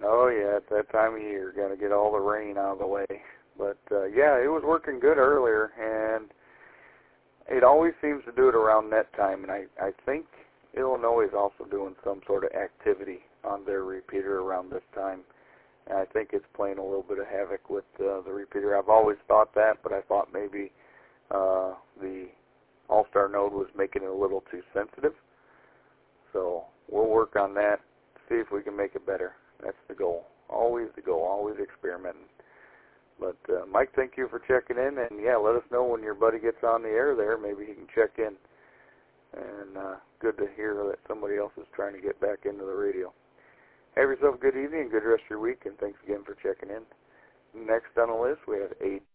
Oh, yeah, at that time of year, got to get all the rain out of the way. But, yeah, it was working good earlier, and it always seems to do it around net time, and I think Illinois is also doing some sort of activity on their repeater around this time, and I think it's playing a little bit of havoc with the repeater. I've always thought that, but I thought maybe the All-Star node was making it a little too sensitive. So we'll work on that, see if we can make it better. That's the goal. Always the goal, always experimenting. But, Mike, thank you for checking in. And, yeah, let us know when your buddy gets on the air there. Maybe he can check in. And good to hear that somebody else is trying to get back into the radio. Have yourself a good evening and good rest of your week, and thanks again for checking in. Next on the list, we have